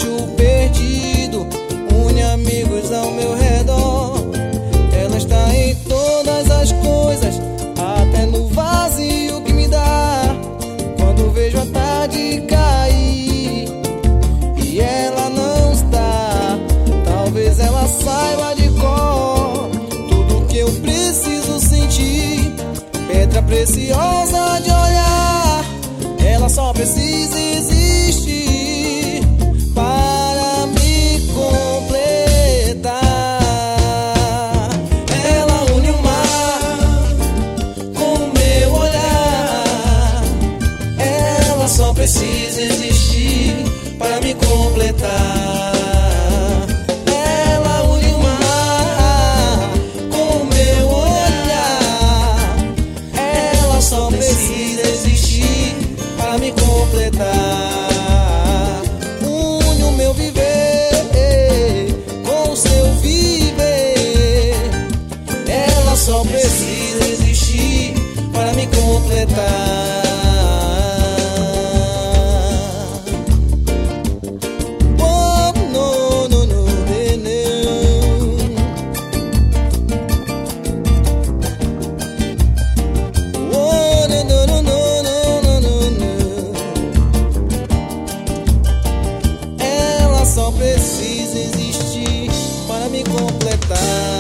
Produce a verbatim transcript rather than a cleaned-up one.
vejo perdido, une amigos ao meu redor. Ela está em todas as coisas, até no vazio que me dá. Quando vejo a tarde cair e ela não está, talvez ela saiba de cor tudo que eu preciso sentir. Pedra preciosa de olhar, ela só precisa existir para me completar. Ela une o mar com o meu olhar, ela só precisa existir para me completar. Ela une o mar com o meu olhar, ela só precisa existir para me completar. Une o meu viver com o seu viver, ela só precisa existir para me completar. Oh, no, no, no, no, no. Oh, no, no, no, no, no, no, no. Ela só precisa existir para me completar.